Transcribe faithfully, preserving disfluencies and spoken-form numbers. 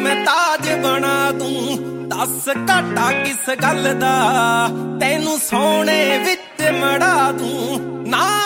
ਮੈਂ ਤਾਜ ਬਣਾ ਦੂੰ। ਦੱਸ ਘਾਟਾ ਕਿਸ ਗੱਲ ਦਾ, ਤੈਨੂੰ ਸੋਹਣੇ ਵਿੱਚ ਮੜਾ ਦੂੰ ਨਾ।